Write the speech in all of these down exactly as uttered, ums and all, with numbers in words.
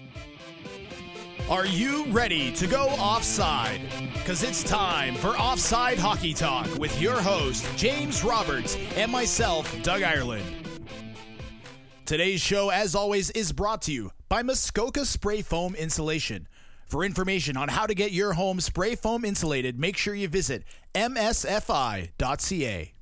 Are you ready to go offside? Because it's time for Offside Hockey Talk with your host, James Roberts, and myself, Doug Ireland. Today's show, as always, is brought to you by Muskoka Spray Foam Insulation. For information on how to get your home spray foam insulated, make sure you visit m s f i dot c a.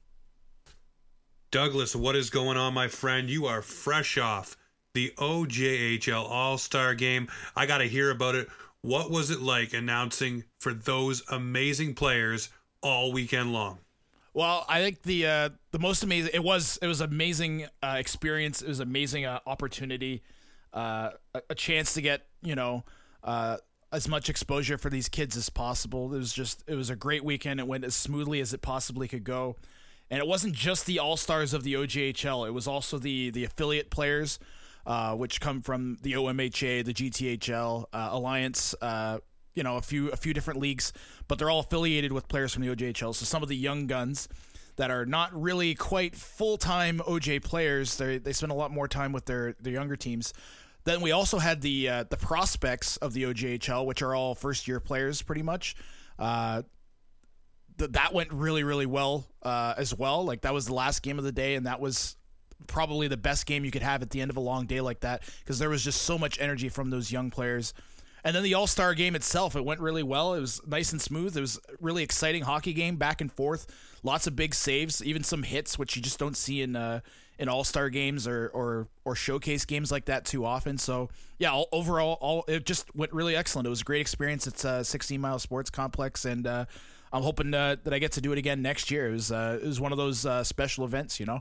Douglas, what is going on, my friend? You are fresh off the O J H L All-Star Game. I got to hear about it. What was it like announcing for those amazing players all weekend long? Well, I think the uh, the most amazing it was it was amazing uh, experience. It was amazing uh, opportunity, uh, a, a chance to get you know uh, as much exposure for these kids as possible. It was just it was a great weekend. It went as smoothly as it possibly could go, and it wasn't just the All Stars of the O J H L. It was also the the affiliate players, uh, which come from the O M H A, the G T H L, uh, Alliance. Uh, you know, a few a few different leagues, but they're all affiliated with players from the O J H L. So some of the young guns that are not really quite full-time O J players, they they spend a lot more time with their, their younger teams. Then we also had the uh, the prospects of the O J H L, which are all first-year players pretty much. Uh, th- that went really, really well uh, as well. Like, that was the last game of the day, and that was probably the best game you could have at the end of a long day like that, because there was just so much energy from those young players. And then the All-Star game itself, it went really well. It was nice and smooth. It was a really exciting hockey game, back and forth. Lots of big saves, even some hits, which you just don't see in uh, in All-Star games or, or or showcase games like that too often. So, yeah, all, overall, all it just went really excellent. It was a great experience. It's a sixteen mile Sports Complex, and uh, I'm hoping uh, that I get to do it again next year. It was, uh, it was one of those uh, special events, you know?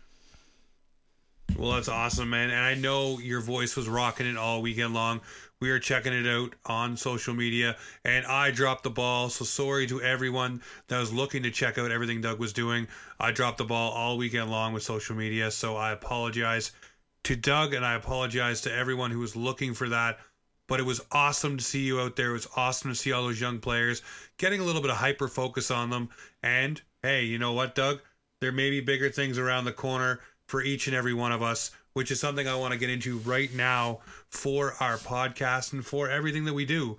Well, that's awesome, man. And I know your voice was rocking it all weekend long. We are checking it out on social media, and I dropped the ball. So sorry to everyone that was looking to check out everything Doug was doing. I dropped the ball all weekend long with social media, so I apologize to Doug, and I apologize to everyone who was looking for that. But it was awesome to see you out there. It was awesome to see all those young players getting a little bit of hyper focus on them. And, hey, you know what, Doug? There may be bigger things around the corner for each and every one of us, which is something I want to get into right now for our podcast and for everything that we do.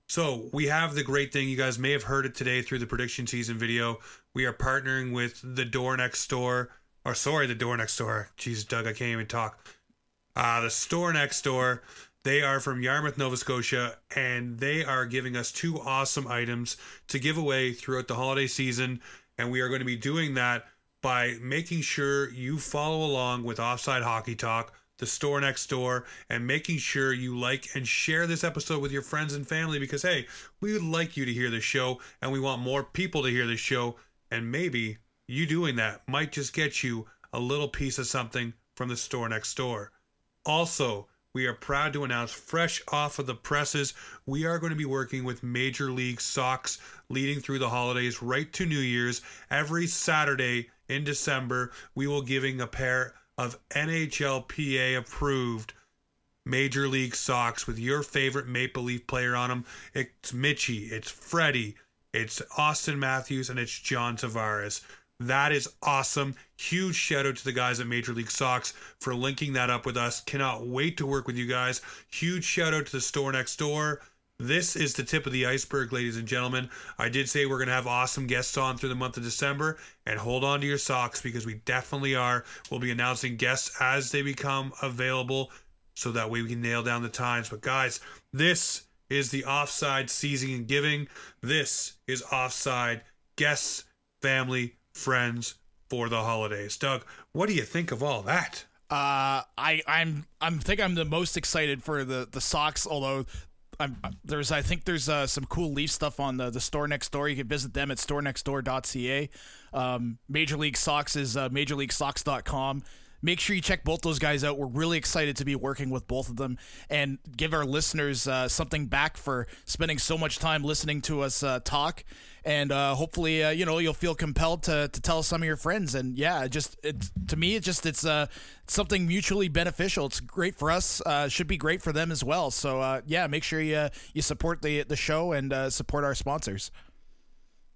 So we have the great thing. You guys may have heard it today through the prediction season video. We are partnering with the Door Next Door, or sorry, the Door Next Door. Jeez, Doug, I can't even talk. Uh, the Store Next Door. They are from Yarmouth, Nova Scotia, and they are giving us two awesome items to give away throughout the holiday season. And we are going to be doing that by making sure you follow along with Offside Hockey Talk, the Store Next Door, and making sure you like and share this episode with your friends and family, because, hey, we would like you to hear the show, and we want more people to hear the show, and maybe you doing that might just get you a little piece of something from the Store Next Door. Also, we are proud to announce, fresh off of the presses, we are going to be working with Major League Socks leading through the holidays right to New Year's. Every Saturday in December, we will giving a pair of N H L P A approved Major League socks with your favorite Maple Leaf player on them. It's Mitchie, it's Freddie, it's Austin Matthews, and it's John Tavares. That is awesome. Huge shout out to the guys at Major League Socks for linking that up with us. Cannot wait to work with you guys. Huge shout out to the Store Next Door. This is the tip of the iceberg, ladies and gentlemen. I did say we're going to have awesome guests on through the month of December, and hold on to your socks, because we definitely are. We'll be announcing guests as they become available, so that way we can nail down the times. But guys, this is the Offside Season and Giving. This is Offside Guests, Family, Friends for the holidays. Doug, what do you think of all that? Uh, I I'm I'm think I'm the most excited for the the socks, although I'm, there's I think there's uh, some cool Leaf stuff on the, the Store Next Door. You can visit them at store next door dot c a. Um, Major League Socks is uh, major league socks dot com. Make sure you check both those guys out. We're really excited to be working with both of them and give our listeners uh, something back for spending so much time listening to us uh, talk. And uh, hopefully, uh, you know, you'll feel compelled to to tell some of your friends. And yeah, it just it to me, it just it's uh something mutually beneficial. It's great for us. Uh, should be great for them as well. So uh, yeah, make sure you uh, you support the the show and uh, support our sponsors.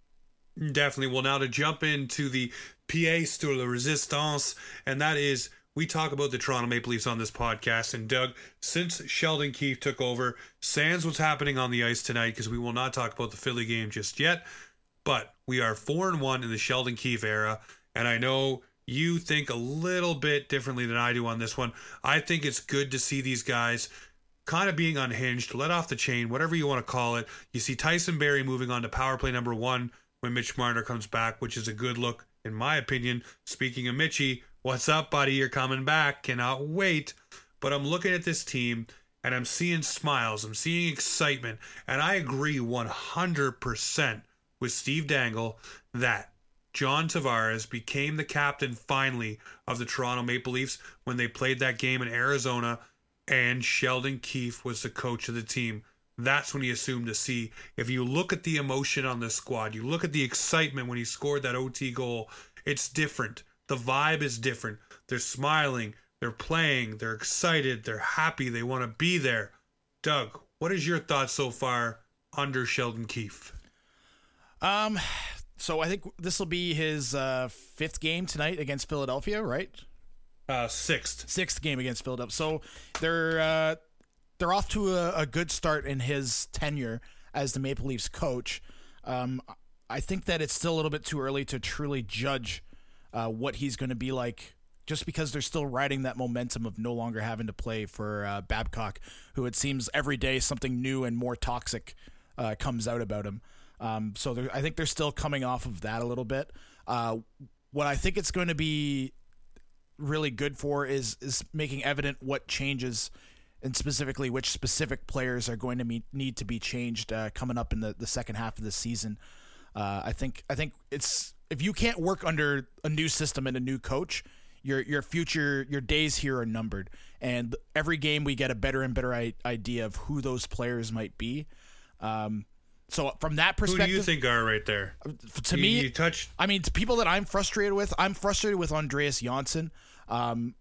Definitely. Well, now to jump into the Pièce de la Résistance, and that is we talk about the Toronto Maple Leafs on this podcast. And Doug, since Sheldon Keefe took over, sans what's happening on the ice tonight, because we will not talk about the Philly game just yet. But we are four and one in the Sheldon Keefe era, and I know you think a little bit differently than I do on this one. I think it's good to see these guys kind of being unhinged, let off the chain, whatever you want to call it. You see Tyson Barrie moving on to power play number one when Mitch Marner comes back, which is a good look, in my opinion. Speaking of Mitchie, what's up, buddy? You're coming back. Cannot wait. But I'm looking at this team, and I'm seeing smiles. I'm seeing excitement. And I agree one hundred percent with Steve Dangle that John Tavares became the captain finally of the Toronto Maple Leafs when they played that game in Arizona, and Sheldon Keefe was the coach of the team. That's when he assumed a C. If you look at the emotion on this squad, you look at the excitement when he scored that O T goal, it's different. The vibe is different. They're smiling, they're playing, they're excited, they're happy, they want to be there. Doug, what is your thoughts so far under Sheldon Keefe? Um, so I think this will be his uh, fifth game tonight against Philadelphia, right? Uh, sixth. Sixth game against Philadelphia. So they're uh, they're off to a, a good start in his tenure as the Maple Leafs coach. Um, I think that it's still a little bit too early to truly judge uh, what he's going to be like, just because they're still riding that momentum of no longer having to play for uh, Babcock, who it seems every day something new and more toxic uh, comes out about him. Um, so I think they're still coming off of that a little bit. Uh, what I think it's going to be really good for is is making evident what changes, and specifically which specific players are going to meet, need to be changed uh, coming up in the, the second half of the season. Uh, I think I think it's if you can't work under a new system and a new coach, your your future your days here are numbered. And every game we get a better and better I- idea of who those players might be. Um, So from that perspective, who do you think are right there? To you, me, you touched. I mean, to people that I'm frustrated with, I'm frustrated with Andreas Janssen. Um,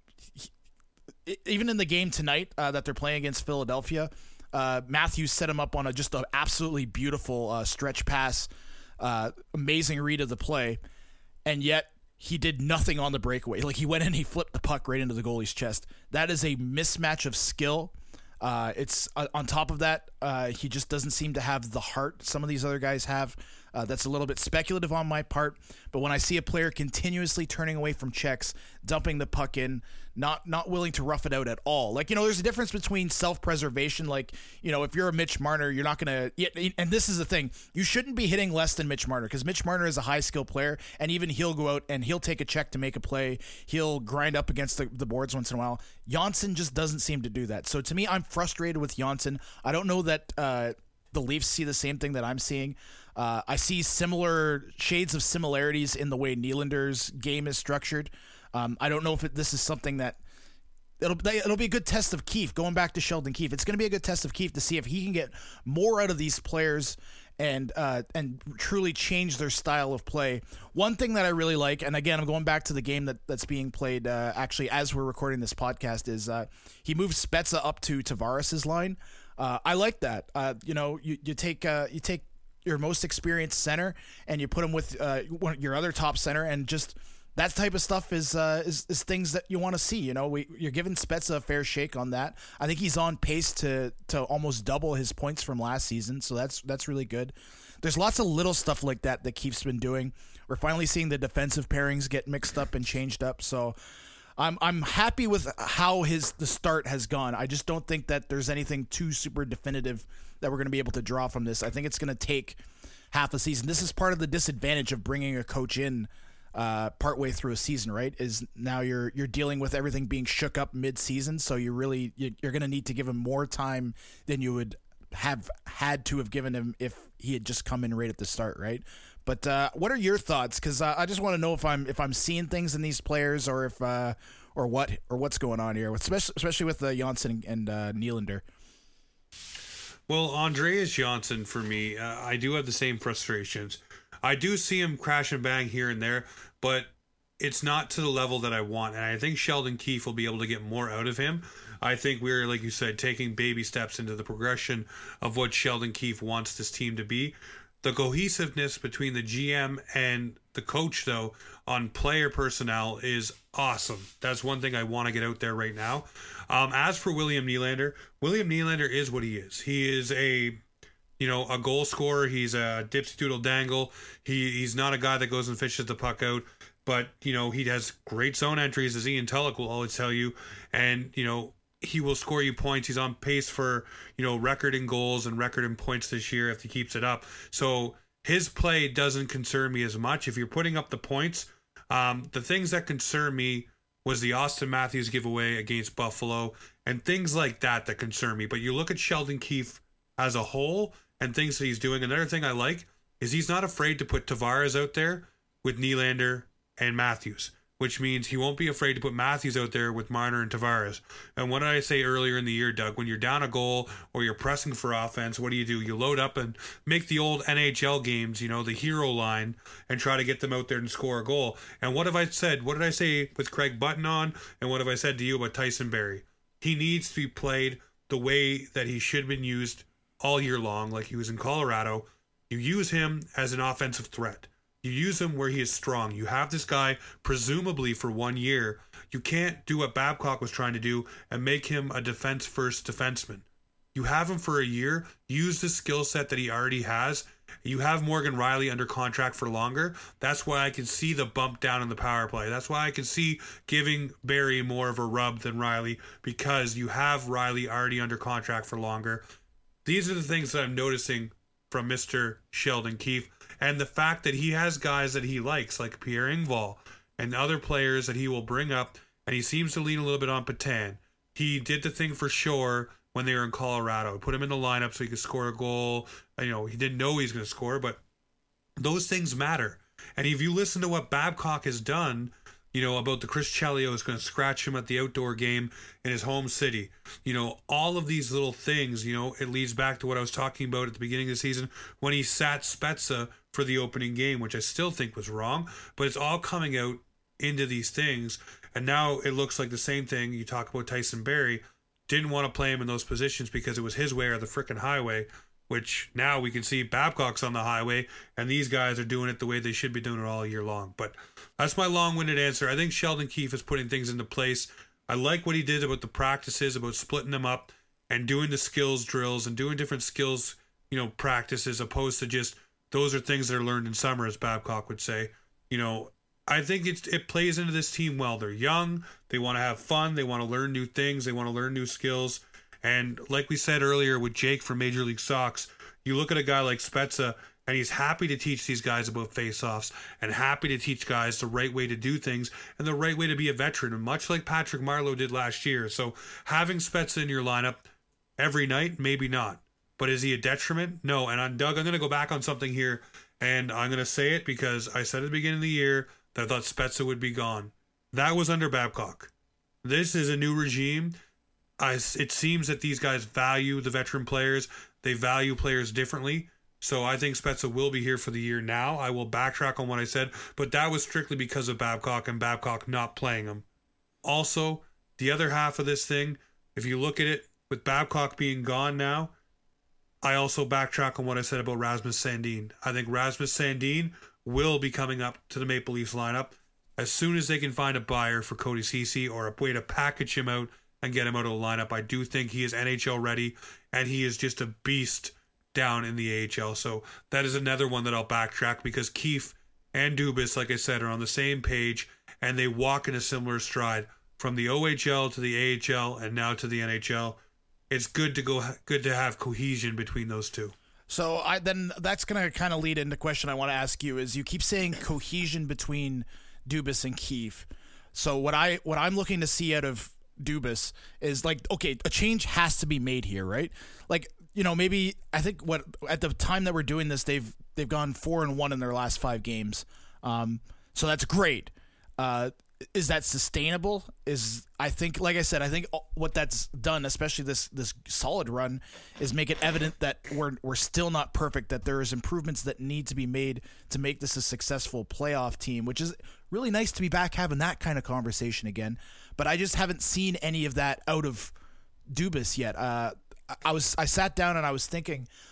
he, even in the game tonight uh, that they're playing against Philadelphia, uh, Matthews set him up on a just an absolutely beautiful uh, stretch pass, uh, amazing read of the play, and yet he did nothing on the breakaway. Like, he went in, he flipped the puck right into the goalie's chest. That is a mismatch of skill. Uh, it's uh, on top of that, uh, he just doesn't seem to have the heart some of these other guys have. Uh, that's a little bit speculative on my part, but when I see a player continuously turning away from checks, dumping the puck in, not not willing to rough it out at all. Like, you know, there's a difference between self-preservation. Like, you know, if you're a Mitch Marner, you're not going to, and this is the thing, you shouldn't be hitting less than Mitch Marner, because Mitch Marner is a high-skill player, and even he'll go out and he'll take a check to make a play. He'll grind up against the, the boards once in a while. Janssen just doesn't seem to do that. So to me, I'm frustrated with Janssen. I don't know that uh, the Leafs see the same thing that I'm seeing. Uh, I see similar shades of similarities in the way Nylander's game is structured. Um, I don't know if it, this is something that it'll it'll be a good test of Keefe. Going back to Sheldon Keefe, it's going to be a good test of Keefe to see if he can get more out of these players and uh, and truly change their style of play. One thing that I really like, and again, I'm going back to the game that, that's being played uh, actually as we're recording this podcast, is uh, he moved Spezza up to Tavares' line. Uh, I like that. Uh, you know, you you take uh, you take your most experienced center and you put him with uh, one, your other top center, and just that type of stuff is uh, is, is things that you want to see. You know, we, you're giving Spezza a fair shake on that. I think he's on pace to to almost double his points from last season, so that's that's really good. There's lots of little stuff like that that Keefe's been doing. We're finally seeing the defensive pairings get mixed up and changed up, so I'm I'm happy with how his the start has gone. I just don't think that there's anything too super definitive that we're going to be able to draw from this. I think it's going to take half a season. This is part of the disadvantage of bringing a coach in uh, partway through a season, right? Is now you're you're dealing with everything being shook up mid-season, so you really you're going to need to give him more time than you would have had to have given him if he had just come in right at the start, right? But uh, what are your thoughts? Because uh, I just want to know if I'm if I'm seeing things in these players, or if uh, or what or what's going on here, especially especially with uh, Janssen and uh, Nylander. Well, Andreas Janssen, for me, uh, I do have the same frustrations. I do see him crash and bang here and there, but it's not to the level that I want. And I think Sheldon Keefe will be able to get more out of him. I think we're, like you said, taking baby steps into the progression of what Sheldon Keefe wants this team to be. The cohesiveness between the G M and the coach, though, on player personnel is awesome. That's one thing I want to get out there right now. Um, as for William Nylander, William Nylander is what he is. He is a, you know, a goal scorer. He's a dipsy doodle dangle. He he's not a guy that goes and fishes the puck out. But, you know, he has great zone entries, as Ian Tulloch will always tell you. And, you know, he will score you points. He's on pace for, you know, record in goals and record in points this year if he keeps it up. So his play doesn't concern me as much. If you're putting up the points, um, the things that concern me was the Austin Matthews giveaway against Buffalo and things like that that concern me. But you look at Sheldon Keefe as a whole and things that he's doing. Another thing I like is he's not afraid to put Tavares out there with Nylander and Matthews, which means he won't be afraid to put Matthews out there with Marner and Tavares. And what did I say earlier in the year, Doug? When you're down a goal or you're pressing for offense, what do you do? You load up and make the old N H L games, you know, the hero line, and try to get them out there and score a goal. And what have I said? What did I say with Craig Button on? And what have I said to you about Tyson Barrie? He needs to be played the way that he should have been used all year long, like he was in Colorado. You use him as an offensive threat. You use him where he is strong. You have this guy presumably for one year. You can't do what Babcock was trying to do and make him a defense-first defenseman. You have him for a year. Use the skill set that he already has. You have Morgan Rielly under contract for longer. That's why I can see the bump down in the power play. That's why I can see giving Barrie more of a rub than Rielly, because you have Rielly already under contract for longer. These are the things that I'm noticing from Mister Sheldon Keefe. And the fact that he has guys that he likes, like Pierre Engvall, and other players that he will bring up, and he seems to lean a little bit on Petan. He did the thing for sure when they were in Colorado. He put him in the lineup so he could score a goal. You know, he didn't know he was going to score, but those things matter. And if you listen to what Babcock has done, you know, about the Chris Chelios is going to scratch him at the outdoor game in his home city. You know, all of these little things, you know, it leads back to what I was talking about at the beginning of the season when he sat Spezza for the opening game, which I still think was wrong, but it's all coming out into these things. And now it looks like the same thing. You talk about Tyson Barrie, didn't want to play him in those positions because it was his way or the frickin' highway, which now we can see Babcock's on the highway, and these guys are doing it the way they should be doing it all year long. But that's my long-winded answer. I think Sheldon Keefe is putting things into place. I like what he did about the practices, about splitting them up and doing the skills drills and doing different skills, you know, practices, opposed to just those are things that are learned in summer, as Babcock would say. You know, I think it's, it plays into this team well. They're young. They want to have fun. They want to learn new things. They want to learn new skills. And like we said earlier with Jake from Major League Sox, you look at a guy like Spezza, and he's happy to teach these guys about face-offs and happy to teach guys the right way to do things and the right way to be a veteran, much like Patrick Marleau did last year. So having Spezza in your lineup every night, maybe not. But is he a detriment? No. And on Doug, I'm going to go back on something here, and I'm going to say it because I said at the beginning of the year that I thought Spezza would be gone. That was under Babcock. This is a new regime. I, it seems that these guys value the veteran players. They value players differently. So I think Spezza will be here for the year now. I will backtrack on what I said, but that was strictly because of Babcock and Babcock not playing him. Also, the other half of this thing, if you look at it, with Babcock being gone now, I also backtrack on what I said about Rasmus Sandin. I think Rasmus Sandin will be coming up to the Maple Leafs lineup as soon as they can find a buyer for Cody Ceci or a way to package him out and get him out of the lineup. I do think he is N H L ready, and he is just a beast down in the A H L. So that is another one that I'll backtrack because Keefe and Dubas, like I said, are on the same page, and they walk in a similar stride from the O H L to the A H L and now to the N H L. It's good to go, good to have cohesion between those two. So I then that's going to kind of lead into a question I want to ask you is you keep saying cohesion between Dubas and Keefe. So what I what I'm looking to see out of Dubas is like, okay, a change has to be made here, right? Like, you know, maybe I think what at the time that we're doing this, they've they've gone four and one in their last five games. Um, so that's great. Uh, is that sustainable? Is I think, like I said, I think what that's done, especially this this solid run, is make it evident that we're we're still not perfect. That there is improvements that need to be made to make this a successful playoff team, which is really nice to be back having that kind of conversation again. But I just haven't seen any of that out of Dubas yet. Uh, I was I sat down and I was thinking,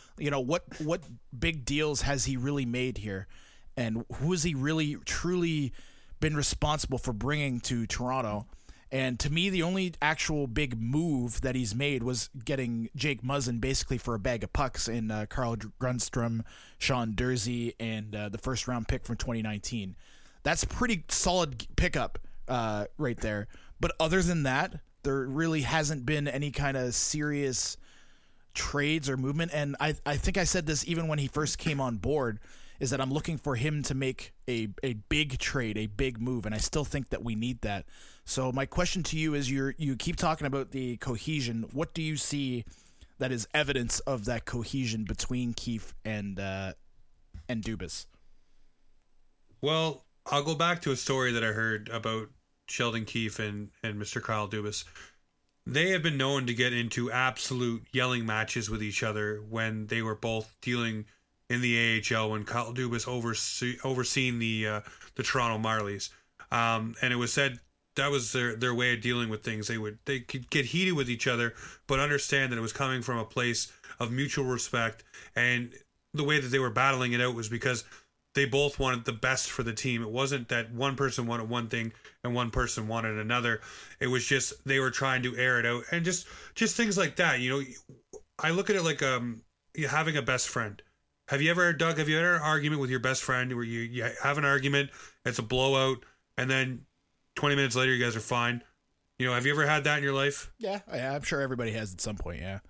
You know, what what big deals has he really made here, and who has he really truly been responsible for bringing to Toronto? And to me, the only actual big move that he's made was getting Jake Muzzin basically for a bag of pucks in uh, Carl Grundstrom, Sean Dursey, and uh, the first round pick from twenty nineteen. That's a pretty solid pickup uh, right there. But other than that, there really hasn't been any kind of serious trades or movement. And I, I think I said this even when he first came on board, is that I'm looking for him to make a, a big trade, a big move, and I still think that we need that. So my question to you is, you you keep talking about the cohesion. What do you see that is evidence of that cohesion between Keefe and uh, and Dubas? Well, I'll go back to a story that I heard about Sheldon Keefe and, and Mister Kyle Dubas. They have been known to get into absolute yelling matches with each other when they were both dealing in the A H L, when Kyle Dubas oversee, overseen the uh, the Toronto Marlies. Um, and it was said that was their, their way of dealing with things. They would they could get heated with each other, but understand that it was coming from a place of mutual respect. And the way that they were battling it out was because they both wanted the best for the team. It wasn't that one person wanted one thing and one person wanted another. It was just they were trying to air it out, and just just things like that. You know, I look at it like um you having a best friend. Have you ever, Doug, have you ever had an argument with your best friend where you, you have an argument, it's a blowout, and then twenty minutes later you guys are fine? You know, have you ever had that in your life? Yeah, I'm sure everybody has at some point, yeah.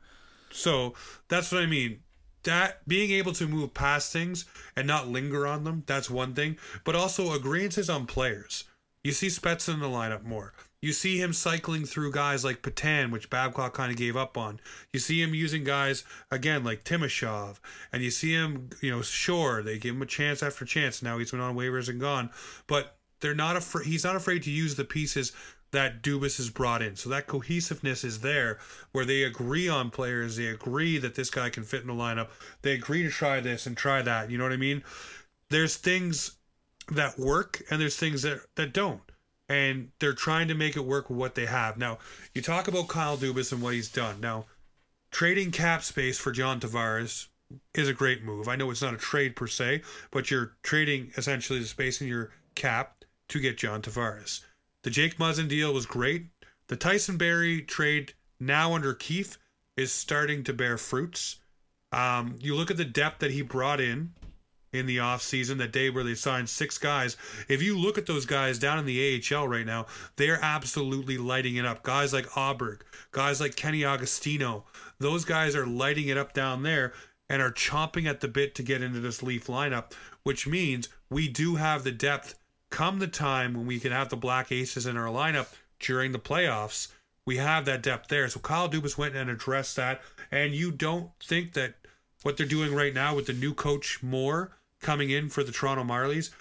So that's what I mean. That being able to move past things and not linger on them, that's one thing. But also agreeances on players. You see Spezza in the lineup more. You see him cycling through guys like Patan, which Babcock kind of gave up on. You see him using guys, again, like Timashov. And you see him, you know, sure, they give him a chance after chance. Now he's been on waivers and gone. But they're not afraid. He's not afraid to use the pieces that Dubas has brought in. So that cohesiveness is there, where they agree on players. They agree that this guy can fit in the lineup. They agree to try this and try that. You know what I mean? There's things that work and there's things that, that don't. And they're trying to make it work with what they have. Now, you talk about Kyle Dubas and what he's done. Now, trading cap space for John Tavares is a great move. I know it's not a trade per se, but you're trading essentially the space in your cap to get John Tavares. The Jake Muzzin deal was great. The Tyson Barrie trade now under Keefe is starting to bear fruits. Um, you look at the depth that he brought in in the offseason, that day where they signed six guys. If you look at those guys down in the A H L right now, they are absolutely lighting it up. Guys like Auberg, guys like Kenny Agostino, those guys are lighting it up down there and are chomping at the bit to get into this Leaf lineup, which means we do have the depth come the time when we can have the Black Aces in our lineup during the playoffs. We have that depth there. So Kyle Dubas went and addressed that. And you don't think that what they're doing right now with the new coach Moore coming in for the Toronto Marlies,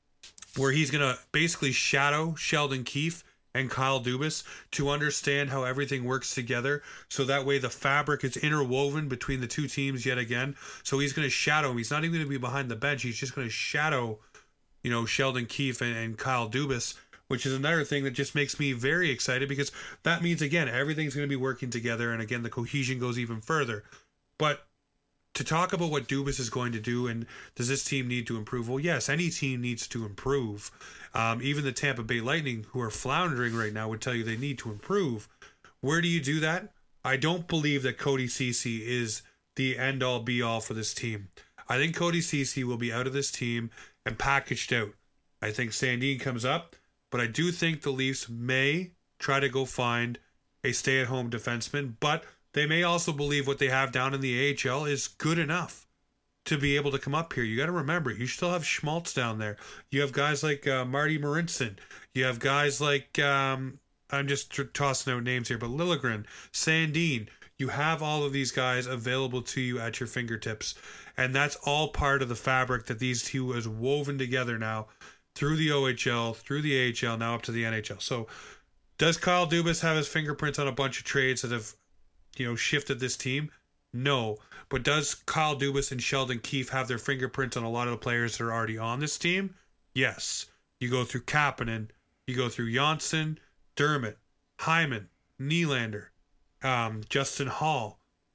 where he's going to basically shadow Sheldon Keefe and Kyle Dubas to understand how everything works together, so that way the fabric is interwoven between the two teams yet again. So he's going to shadow him. He's not even going to be behind the bench. He's just going to shadow, you know, Sheldon Keefe and, and Kyle Dubas, which is another thing that just makes me very excited, because that means, again, everything's going to be working together, and again, the cohesion goes even further. But to talk about what Dubas is going to do and does this team need to improve? Well, yes, any team needs to improve. Um, even the Tampa Bay Lightning, who are floundering right now, would tell you they need to improve. Where do you do that? I don't believe that Cody Ceci is the end-all, be-all for this team. I think Cody Ceci will be out of this team and packaged out. I think Sandin comes up, but I do think the Leafs may try to go find a stay-at-home defenseman, but they may also believe what they have down in the A H L is good enough to be able to come up here. You got to remember, you still have Schmaltz down there. You have guys like uh, Marty Marinson. You have guys like, um, I'm just t- tossing out names here, but Liljegren, Sandin. You have all of these guys available to you at your fingertips. And that's all part of the fabric that these two has woven together now through the O H L, through the A H L, now up to the N H L. So does Kyle Dubas have his fingerprints on a bunch of trades that have, you know, shifted this team? No. But does Kyle Dubas and Sheldon Keefe have their fingerprints on a lot of the players that are already on this team? Yes. You go through Kapanen, you go through Johnsson, Dermott, Hyman, Nylander, um, Justin Hall.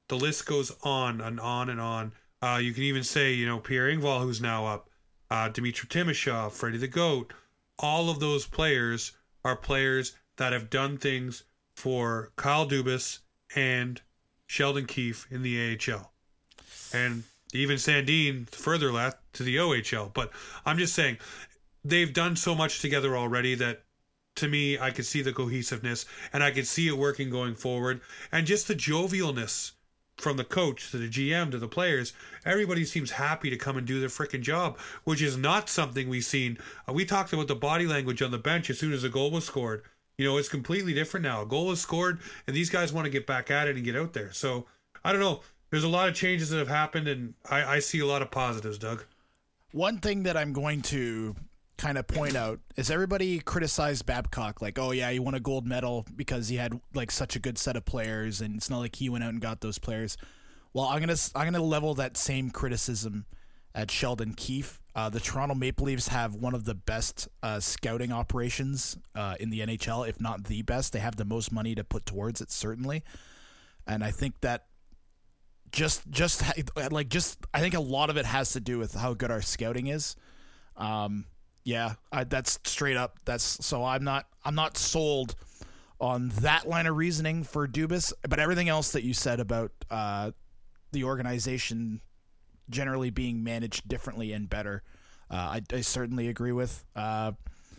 The list goes on and on and on. Uh, you can even say, you know, Pierre Engvall, who's now up, uh, Dmitry Timashov, Freddie the Goat. All of those players are players that have done things for Kyle Dubas and Sheldon Keefe in the A H L. And even Sandin further left to the O H L. But I'm just saying, they've done so much together already that, to me, I could see the cohesiveness and I could see it working going forward. And just the jovialness from the coach to the G M to the players. Everybody seems happy to come and do their freaking job, which is not something we've seen. Uh, we talked about the body language on the bench as soon as a goal was scored. You know, it's completely different now. A goal is scored, and these guys want to get back at it and get out there. So, I don't know. There's a lot of changes that have happened, and I, I see a lot of positives, Doug. One thing that I'm going to kind of point out is everybody criticized Babcock, like, oh yeah, he won a gold medal because he had like such a good set of players, and it's not like he went out and got those players. Well, I'm gonna I'm gonna level that same criticism at Sheldon Keefe. Uh, the Toronto Maple Leafs have one of the best uh, scouting operations uh, in the N H L, if not the best. They have the most money to put towards it, certainly, and I think that just just like just I think a lot of it has to do with how good our scouting is. Um, Yeah, I, that's straight up. That's so I'm not I'm not sold on that line of reasoning for Dubas, but everything else that you said about uh, the organization generally being managed differently and better, uh, I, I certainly agree with. Uh,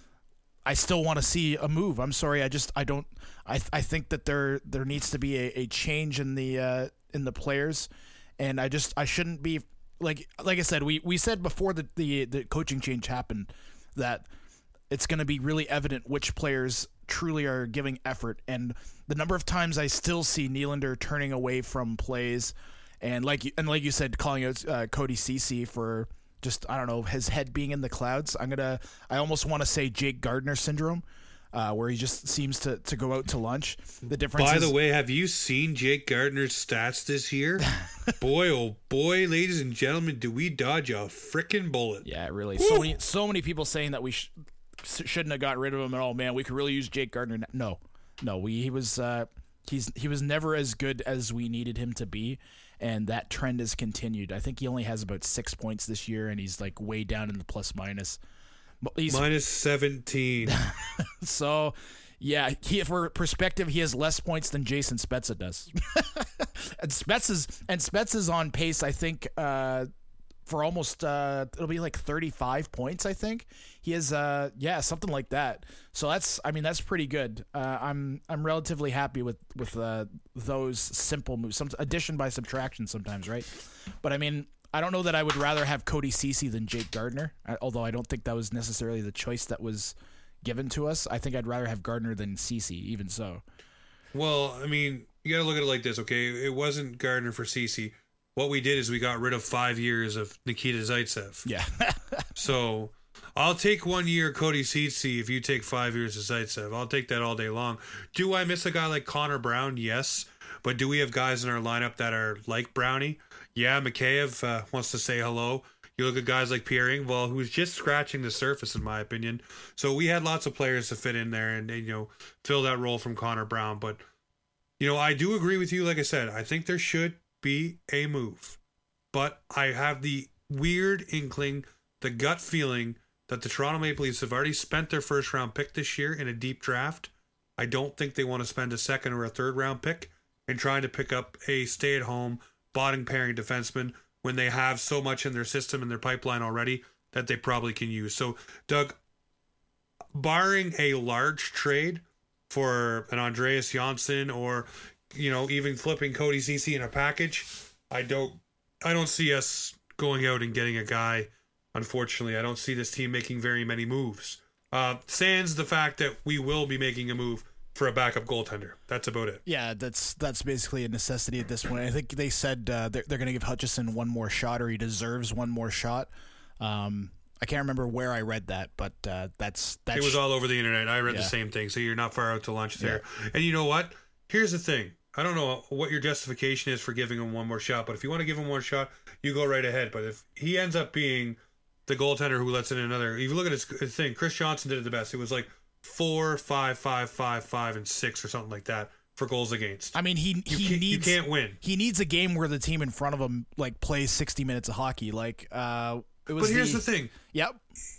I still want to see a move. I'm sorry, I just I don't. I I think that there there needs to be a, a change in the uh, in the players, and I just I shouldn't be like like I said. We we said before the the, the coaching change happened that it's going to be really evident which players truly are giving effort. And the number of times I still see Nylander turning away from plays, and like you, and like you said, calling out uh, Cody Ceci for just, I don't know, his head being in the clouds. I'm gonna, I almost want to say Jake Gardner syndrome, uh, where he just seems to, to go out to lunch. The difference. By is, the way, have you seen Jake Gardner's stats this year? Boy, oh boy, ladies and gentlemen, do we dodge a freaking bullet? Yeah, really. Woo! So many, so many people saying that we sh- shouldn't have got rid of him at all. Man, we could really use Jake Gardner. No, no, we he was uh, he's he was never as good as we needed him to be, and that trend has continued. I think he only has about six points this year, and he's like way down in the plus minus. He's minus seventeen. So. Yeah, he, for perspective, he has less points than Jason Spezza does. and Spetz is and Spetz is on pace, I think, uh, for almost uh, it'll be like thirty-five points. I think he has, uh, yeah, something like that. So that's, I mean, that's pretty good. Uh, I'm I'm relatively happy with with uh, those simple moves, some addition by subtraction sometimes, right? But I mean, I don't know that I would rather have Cody Ceci than Jake Gardner, although I don't think that was necessarily the choice that was given to us. I think I'd rather have Gardner than Ceci, even so. Well, I mean, you got to look at it like this, okay? It wasn't Gardner for Ceci. What we did is we got rid of five years of Nikita Zaitsev. Yeah. So I'll take one year Cody Ceci if you take five years of Zaitsev. I'll take that all day long. Do I miss a guy like Connor Brown? Yes. But do we have guys in our lineup that are like Brownie? Yeah, Mikheyev uh, wants to say hello. You look at guys like Pierre Engvall, who's just scratching the surface, in my opinion. So we had lots of players to fit in there and, and you know, fill that role from Connor Brown. But, you know, I do agree with you. Like I said, I think there should be a move. But I have the weird inkling, the gut feeling that the Toronto Maple Leafs have already spent their first round pick this year in a deep draft. I don't think they want to spend a second or a third round pick in trying to pick up a stay-at-home bottom pairing defenseman when they have so much in their system and their pipeline already that they probably can use. So, Doug, barring a large trade for an Andreas Janssen or, you know, even flipping Cody Ceci in a package, I don't I don't see us going out and getting a guy. Unfortunately, I don't see this team making very many moves. Uh, sans the fact that we will be making a move for a backup goaltender. That's about it. Yeah, that's that's basically a necessity at this point. I think they said uh, they're, they're going to give Hutchison one more shot, or he deserves one more shot. Um, I can't remember where I read that, but uh, that's that's. It was all over the internet. I read yeah. the same thing, so you're not far out to lunch there. Yeah. And you know what? Here's the thing. I don't know what your justification is for giving him one more shot, but if you want to give him one shot, you go right ahead. But if he ends up being the goaltender who lets in another, if you look at his, his thing, Chris Johnson did it the best. It was like four, five, five, five, five, and six or something like that for goals against. I mean, he you he can't, needs you can't win. He needs a game where the team in front of him like plays sixty minutes of hockey. Like uh, it was. But here's the, the thing. Yep.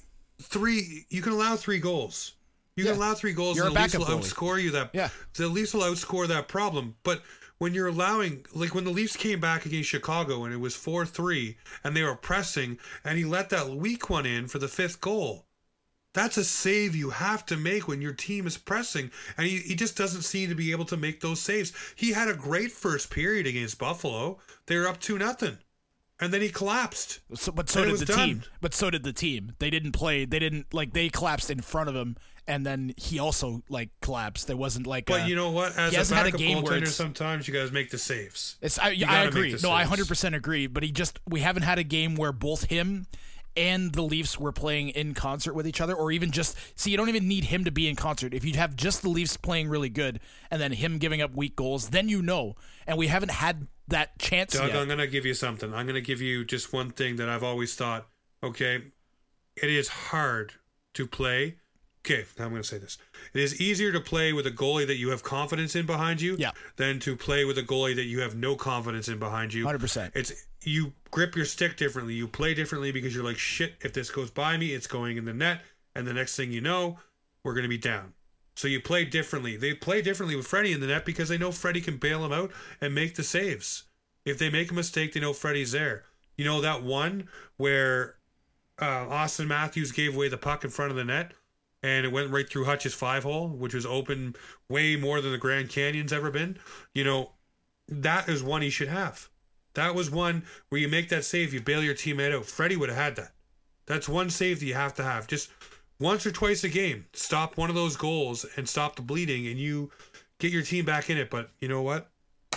Three. You can allow three goals. You Yeah. can allow three goals, You're and a the Leafs will backup goalie. outscore you. That Yeah. the Leafs will outscore that problem. But when you're allowing, like when the Leafs came back against Chicago and it was four three, and they were pressing, and he let that weak one in for the fifth goal. That's a save you have to make when your team is pressing, and he, he just doesn't seem to be able to make those saves. He had a great first period against Buffalo. They were up two nothing, and then he collapsed. So, but so And it did was the done. team. But so did the team. They didn't play. They didn't like. They collapsed in front of him, and then he also like collapsed. There wasn't like. But a, you know what? As he a hasn't had a backup game where goaltender, it's- sometimes you guys make the saves. It's I, You I gotta agree. make the No, I one saves. hundred percent agree. But he just we haven't had a game where both him and the Leafs were playing in concert with each other, or even just see. You don't even need him to be in concert. If you have just the Leafs playing really good and then him giving up weak goals, then you know. And we haven't had that chance Doug, yet. I'm going to give you something. I'm going to give you just one thing that I've always thought. Okay, it is hard to play. Okay, now I'm going to say this. It is easier to play with a goalie that you have confidence in behind you Yeah. than to play with a goalie that you have no confidence in behind you. one hundred percent. It's you grip your stick differently. You play differently because you're like, shit, if this goes by me, it's going in the net. And the next thing you know, we're going to be down. So you play differently. They play differently with Freddie in the net because they know Freddie can bail them out and make the saves. If they make a mistake, they know Freddie's there. You know that one where uh, Austin Matthews gave away the puck in front of the net and it went right through Hutch's five hole, which was open way more than the Grand Canyon's ever been. You know, that is one he should have. That was one where you make that save, you bail your teammate out. Freddie would have had that. That's one save that you have to have. Just once or twice a game, stop one of those goals and stop the bleeding, and you get your team back in it. But you know what?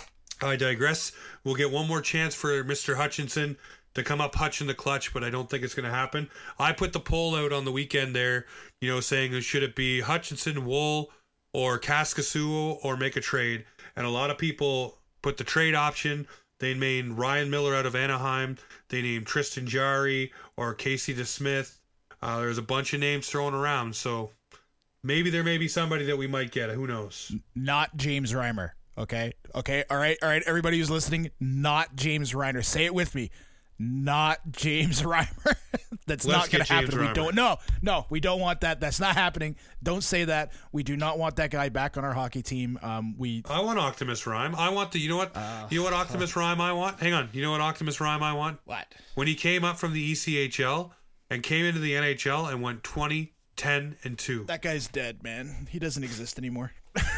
I digress. We'll get one more chance for Mister Hutchinson to come up Hutch in the clutch, but I don't think it's going to happen. I put the poll out on the weekend there, you know, saying should it be Hutchinson, Wool, or Kaskasuo, or make a trade? And a lot of people put the trade option. They named Ryan Miller out of Anaheim. They named Tristan Jarry or Casey DeSmith. Uh, there's a bunch of names thrown around, so maybe there may be somebody that we might get. Who knows? Not James Reimer. Okay. Okay. All right. All right. Everybody who's listening, not James Reimer. Say it with me. Not James Reimer. That's Let's not going get to happen. James We Reimer. don't. No. No. We don't want that. That's not happening. Don't say that. We do not want that guy back on our hockey team. Um. We. I want Optimus Rhyme. I want the. You know what? Uh, you know what Optimus Rhyme I want? Hang on. You know what Optimus Rhyme I want? What? When he came up from the E C H L and came into the N H L and went twenty, ten, and two. That guy's dead, man. He doesn't exist anymore.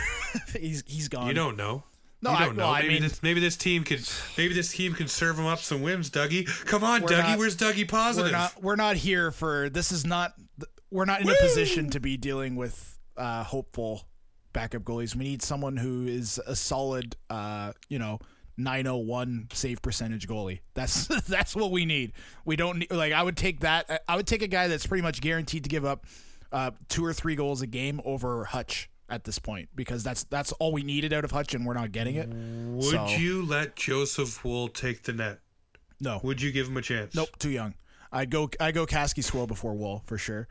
he's he's gone. You don't know. No, you I- don't know. well, I maybe mean- this maybe this team could maybe this team can serve him up some wins, Dougie. Come on, We're Dougie. not- Where's Dougie Positive? We're not. We're not here for. This is not. We're not in a position to be dealing with uh, hopeful backup goalies. We need someone who is a solid, uh, you know, nine oh one save percentage goalie. That's that's what we need. We don't need, like I would take that. I would take a guy that's pretty much guaranteed to give up uh, two or three goals a game over Hutch at this point, because that's that's all we needed out of Hutch, and we're not getting it. Would So- you let Joseph Wool take the net? No, Would you give him a chance? nope, too young. I'd go. I go Kasky Swirl before Wool for sure.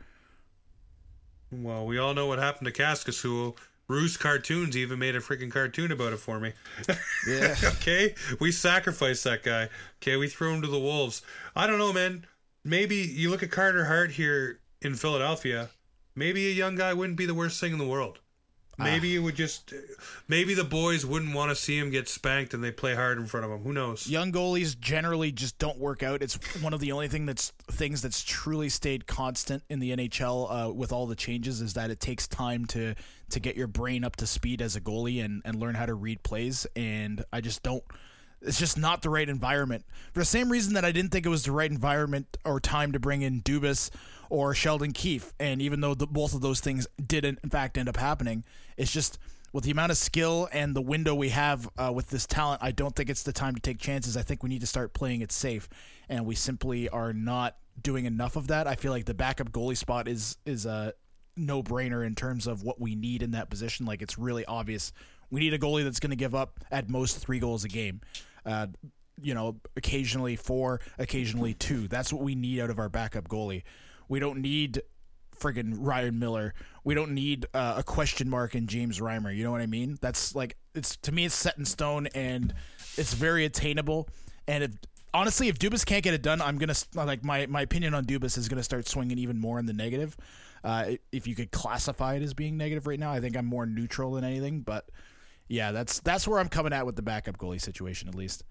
Well, we all know what happened to Kaskasuo. Roost Cartoons even made a freaking cartoon about it for me. Yeah. Okay, we sacrificed that guy. Okay, we threw him to the wolves. I don't know, man. Maybe you look at Carter Hart here in Philadelphia. Maybe a young guy wouldn't be the worst thing in the world. Maybe it would just. Maybe the boys wouldn't want to see him get spanked, and they play hard in front of him. Who knows? Young goalies generally just don't work out. It's one of the only thing that's things that's truly stayed constant in the N H L uh, with all the changes is that it takes time to to get your brain up to speed as a goalie and, and learn how to read plays. And I just don't. It's just not the right environment. For the same reason that I didn't think it was the right environment or time to bring in Dubas or Sheldon Keefe. And even though the, both of those things did in fact end up happening, it's just with the amount of skill and the window we have uh, with this talent, I don't think it's the time to take chances. I think we need to start playing it safe, and we simply are not doing enough of that. I feel like the backup goalie spot is is a no-brainer in terms of what we need in that position. Like, it's really obvious. We need a goalie that's going to give up at most three goals a game. Uh, you know, occasionally four, occasionally two. That's what we need out of our backup goalie. We don't need friggin' Ryan Miller. We don't need uh, a question mark in James Reimer. You know what I mean? That's like it's to me it's set in stone and it's very attainable. And if honestly, if Dubas can't get it done, I'm gonna like my my opinion on Dubas is gonna start swinging even more in the negative. Uh, if you could classify it as being negative right now, I think I'm more neutral than anything. But yeah, that's that's where I'm coming at with the backup goalie situation, at least.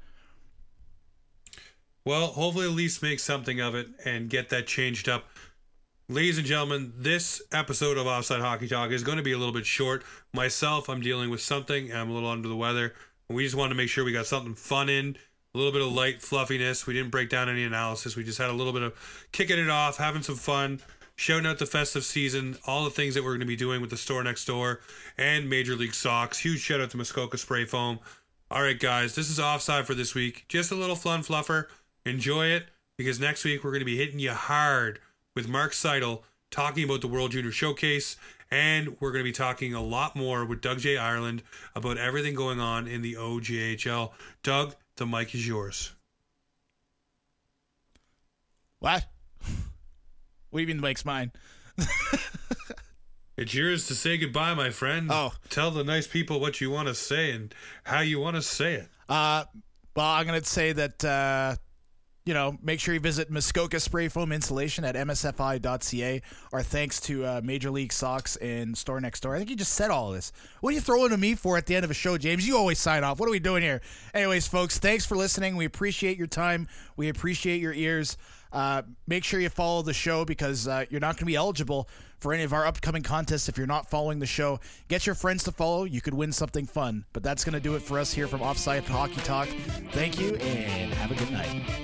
Well, hopefully at least make something of it and get that changed up. Ladies and gentlemen, this episode of Offside Hockey Talk is going to be a little bit short. Myself, I'm dealing with something. I'm a little under the weather. We just wanted to make sure we got something fun in, a little bit of light fluffiness. We didn't break down any analysis. We just had a little bit of kicking it off, having some fun, shouting out the festive season, all the things that we're going to be doing with the store next door and Major League Socks. Huge shout out to Muskoka Spray Foam. All right, guys, this is Offside for this week. Just a little fun fluffer. Enjoy it, because next week we're going to be hitting you hard with Mark Seidel talking about the World Junior Showcase, and we're going to be talking a lot more with Doug J. Ireland about everything going on in the O J H L. Doug, the mic is yours. What? What do you mean the mic's mine? It's yours to say goodbye, my friend. Oh. Tell the nice people what you want to say and how you want to say it. Uh, well, I'm going to say that... Uh, You know, make sure you visit Muskoka Spray Foam Insulation at m s f i dot c a. Our thanks to uh, Major League Socks and Store Next Door. I think you just said all of this. What are you throwing to me for at the end of a show, James? You always sign off. What are we doing here? Anyways, folks, thanks for listening. We appreciate your time. We appreciate your ears. Uh, make sure you follow the show, because uh, you're not going to be eligible for any of our upcoming contests if you're not following the show. Get your friends to follow. You could win something fun. But that's going to do it for us here from Offside Hockey Talk. Thank you, and have a good night.